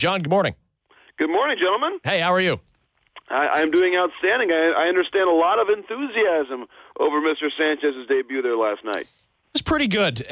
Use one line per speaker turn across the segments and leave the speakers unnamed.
John, good morning.
Good morning, gentlemen.
Hey, how are you?
I'm doing outstanding. I understand a lot of enthusiasm over Mr. Sanchez's debut there last night.
It was pretty good.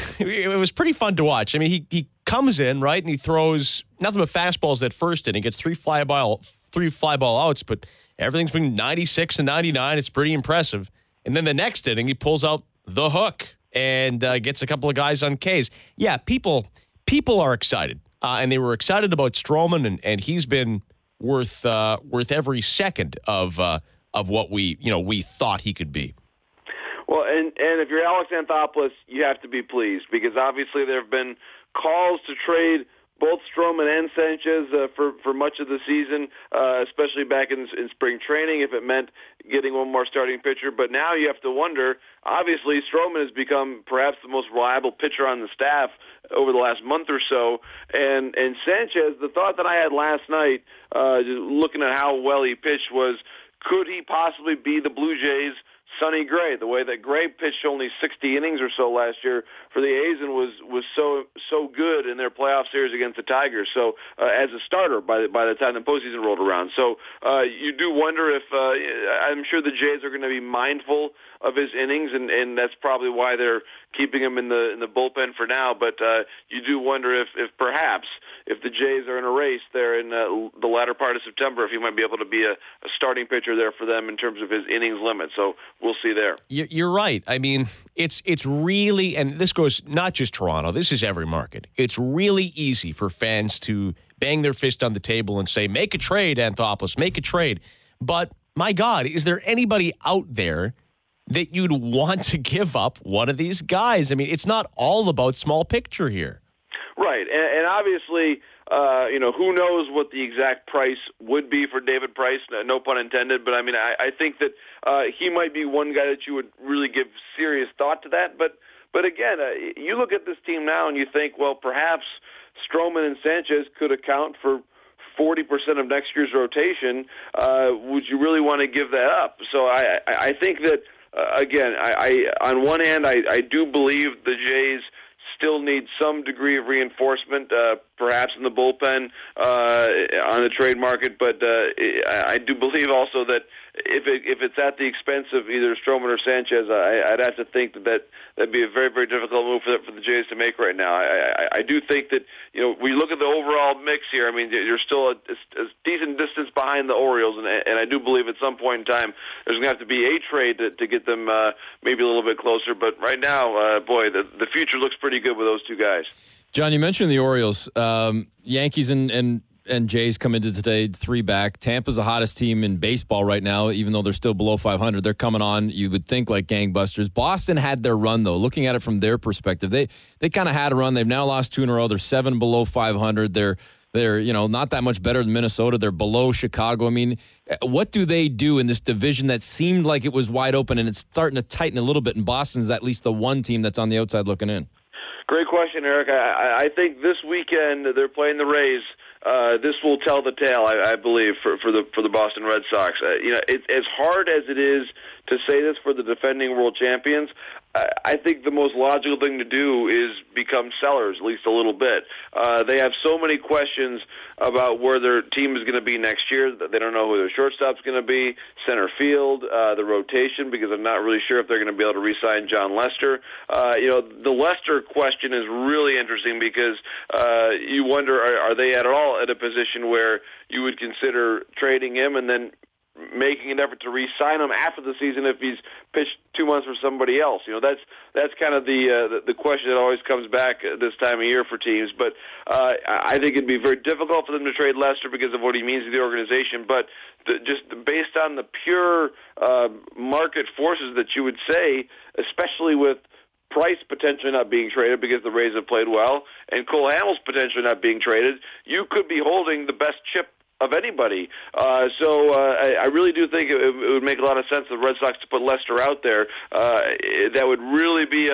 It was pretty fun to watch. I mean, he comes in, right, and he throws nothing but fastballs that first inning. He gets three fly ball outs, but everything's been 96 and 99. It's pretty impressive. And then the next inning, he pulls out the hook and gets a couple of guys on Ks. Yeah, people are excited, and they were excited about Stroman, and he's been worth every second of what we thought he could be.
Well, and if you're Alex Anthopoulos, you have to be pleased because obviously there have been calls to trade both Stroman and Sanchez for much of the season, especially back in spring training, if it meant getting one more starting pitcher. But now you have to wonder, obviously Stroman has become perhaps the most reliable pitcher on the staff over the last month or so. And Sanchez, the thought that I had last night, looking at how well he pitched, was could he possibly be the Blue Jays' Sonny Gray, the way that Gray pitched only 60 innings or so last year for the A's and was so good in their playoff series against the Tigers. So as a starter by the time the postseason rolled around, so you do wonder if I'm sure the Jays are going to be mindful of his innings, and that's probably why they're keeping him in the bullpen for now. But you do wonder if perhaps if the Jays are in a race there in the latter part of September, if he might be able to be a starting pitcher there for them in terms of his innings limit. So we'll see there.
You're right. I mean, it's really, and this goes not just Toronto, this is every market. It's really easy for fans to bang their fist on the table and say, make a trade, Anthopoulos, make a trade. But my God, is there anybody out there that you'd want to give up one of these guys? I mean, it's not all about small picture here.
Right, and obviously, who knows what the exact price would be for David Price, no pun intended, but I mean, I think that he might be one guy that you would really give serious thought to that, but again, you look at this team now and you think, well, perhaps Stroman and Sanchez could account for 40% of next year's rotation. Would you really want to give that up? So I think that, again, I on one hand, I do believe the Jays still need some degree of reinforcement, perhaps in the bullpen on the trade market. But I do believe also that if it's at the expense of either Stroman or Sanchez, I'd have to think that'd be a very, very difficult move for the Jays to make right now. I do think that, when you look at the overall mix here, I mean, you're still a decent distance behind the Orioles, and I do believe at some point in time there's going to have to be a trade to get them maybe a little bit closer. But right now, boy, the future looks pretty good with those two guys.
John, you mentioned the Orioles. Yankees and Jays come into today 3 back. Tampa's the hottest team in baseball right now, even though they're still below 500. They're coming on, you would think, like gangbusters. Boston had their run, though. Looking at it from their perspective, they kind of had a run. They've now lost 2 in a row. They're 7 below 500. They're not that much better than Minnesota. They're below Chicago. I mean, what do they do in this division that seemed like it was wide open and it's starting to tighten a little bit, and Boston's at least the one team that's on the outside looking in?
Great question, Eric. I think this weekend they're playing the Rays. This will tell the tale, I believe, for the Boston Red Sox. As hard as it is to say this for the defending world champions, I think the most logical thing to do is become sellers, at least a little bit. They have so many questions about where their team is going to be next year. They don't know who their shortstop's going to be, center field, the rotation, because I'm not really sure if they're going to be able to re-sign John Lester. The Lester question is really interesting because you wonder, are they at all at a position where you would consider trading him and then making an effort to re-sign him after the season if he's pitched 2 months for somebody else? That's kind of the question that always comes back this time of year for teams. But I think it'd be very difficult for them to trade Lester because of what he means to the organization. But just based on the pure market forces that you would say, especially with Price potentially not being traded because the Rays have played well, and Cole Hamels potentially not being traded, you could be holding the best chip of anybody. So I really do think it would make a lot of sense for the Red Sox to put Lester out there. That would really be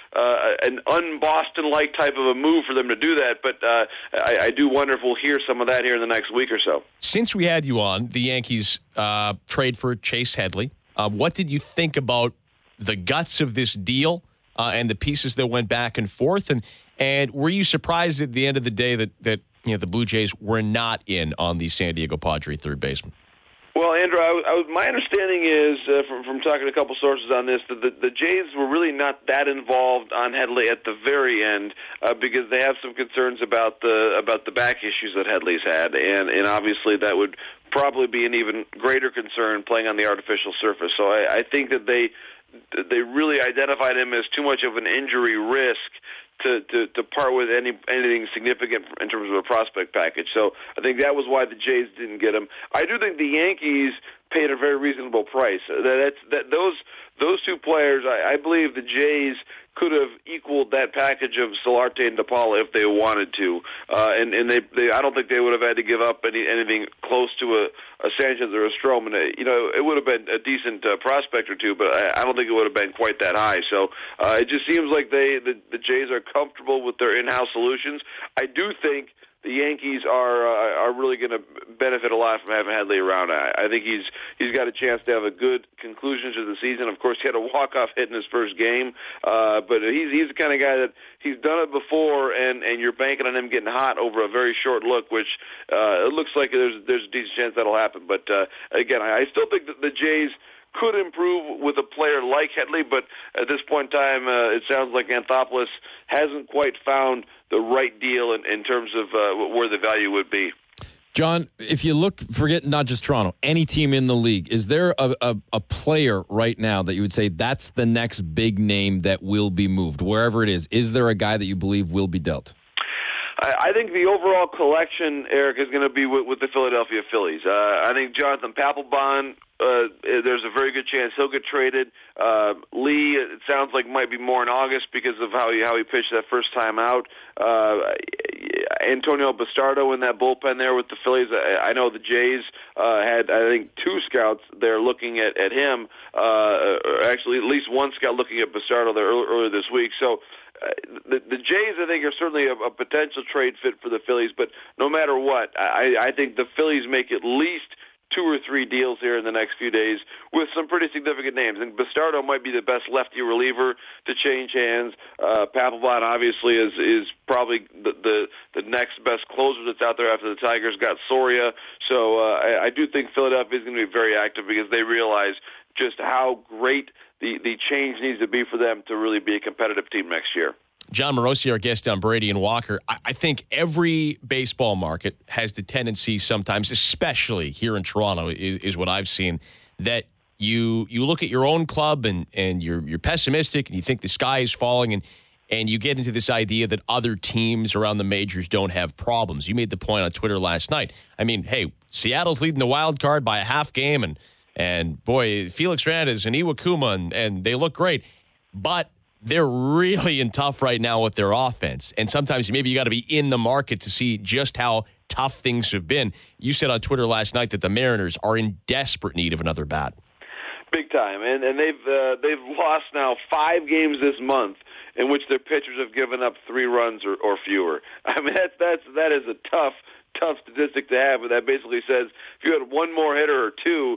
an un-Boston-like type of a move for them to do that, but I do wonder if we'll hear some of that here in the next week or so.
Since we had you on, the Yankees trade for Chase Headley. What did you think about the guts of this deal and the pieces that went back and forth? And were you surprised at the end of the day that the Blue Jays were not in on the San Diego Padres third baseman?
Well, Andrew, my understanding is, from talking to a couple sources on this, that the Jays were really not that involved on Headley at the very end because they have some concerns about the back issues that Headley's had, and obviously that would probably be an even greater concern playing on the artificial surface. So I think that they really identified him as too much of an injury risk to part with anything significant in terms of a prospect package. So I think that was why the Jays didn't get him. I do think the Yankees paid a very reasonable price. Those two players, I believe the Jays could have equaled that package of Solarte and DePaula if they wanted to, and they I don't think they would have had to give up anything close to a Sanchez or a Stroman. It would have been a decent prospect or two, but I don't think it would have been quite that high. So it just seems like the Jays are comfortable with their in-house solutions. I do think the Yankees are really going to benefit a lot from having Headley around. I think he's got a chance to have a good conclusion to the season. Of course, he had a walk-off hit in his first game, but he's the kind of guy that he's done it before, and you're banking on him getting hot over a very short look, which it looks like there's a decent chance that'll happen. But again, I still think that the Jays could improve with a player like Headley, but at this point in time, it sounds like Anthopoulos hasn't quite found the right deal in terms of where the value would be.
John, if you look, forget not just Toronto, any team in the league, is there a player right now that you would say that's the next big name that will be moved, wherever it is? Is there a guy that you believe will be dealt?
I think the overall collection, Eric, is going to be with the Philadelphia Phillies. I think Jonathan Papelbon, there's a very good chance he'll get traded. Lee, it sounds like might be more in August because of how he pitched that first time out. Antonio Bastardo in that bullpen there with the Phillies. I know the Jays had, I think, 2 scouts there looking at him, or actually at least one scout looking at Bastardo there earlier this week. So the Jays, I think, are certainly a potential trade fit for the Phillies, but no matter what, I think the Phillies make at least 2 or 3 deals here in the next few days with some pretty significant names. And Bastardo might be the best lefty reliever to change hands. Papelbon obviously is probably the next best closer that's out there after the Tigers got Soria. So I do think Philadelphia is going to be very active because they realize just how great the change needs to be for them to really be a competitive team next year.
John Morosi, our guest on Brady and Walker. I think every baseball market has the tendency sometimes, especially here in Toronto, is what I've seen, that you look at your own club and you're pessimistic and you think the sky is falling and you get into this idea that other teams around the majors don't have problems. You made the point on Twitter last night. I mean, hey, Seattle's leading the wild card by a half game and boy, Felix Hernandez and Iwakuma and they look great, but they're really in tough right now with their offense. And sometimes maybe you got to be in the market to see just how tough things have been. You said on Twitter last night that the Mariners are in desperate need of another bat.
Big time. And they've lost now 5 games this month in which their pitchers have given up 3 runs or fewer. I mean, that is a tough statistic to have, but that basically says if you had 1 more hitter or 2,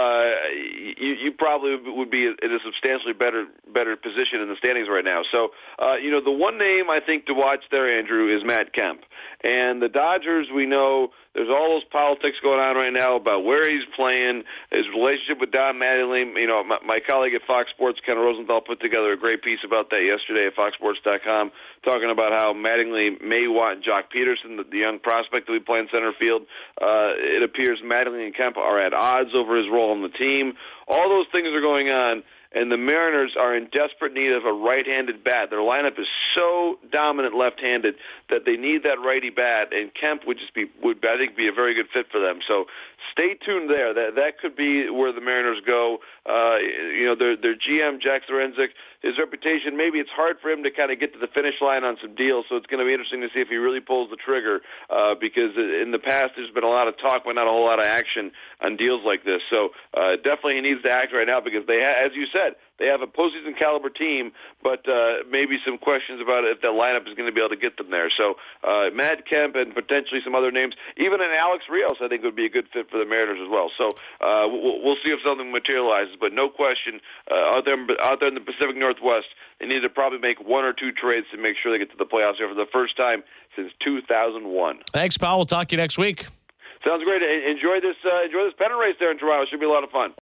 you probably would be in a substantially better position in the standings right now. So, the one name I think to watch there, Andrew, is Matt Kemp. And the Dodgers, we know there's all those politics going on right now about where he's playing, his relationship with Don Mattingly. My colleague at Fox Sports, Ken Rosenthal, put together a great piece about that yesterday at FoxSports.com, talking about how Mattingly may want Jock Peterson, the young prospect that we play in center field. It appears Mattingly and Kemp are at odds over his role on the team. All those things are going on. And the Mariners are in desperate need of a right-handed bat. Their lineup is so dominant left-handed that they need that righty bat, and Kemp would I think, be a very good fit for them. So stay tuned there. That could be where the Mariners go. Their GM, Jack Zduriencik, his reputation, maybe it's hard for him to kind of get to the finish line on some deals, so it's going to be interesting to see if he really pulls the trigger because in the past there's been a lot of talk but not a whole lot of action on deals like this. So definitely he needs to act right now because they, as you said, said, they have a postseason caliber team, but maybe some questions about if that lineup is going to be able to get them there. So Matt Kemp and potentially some other names, even an Alex Rios, I think would be a good fit for the Mariners as well. So we'll see if something materializes, but no question, out there in the Pacific Northwest, they need to probably make one or two trades to make sure they get to the playoffs here for the first time since 2001.
Thanks, pal. We'll talk to you next week.
Sounds great. Enjoy this pennant race there in Toronto. It should be a lot of fun.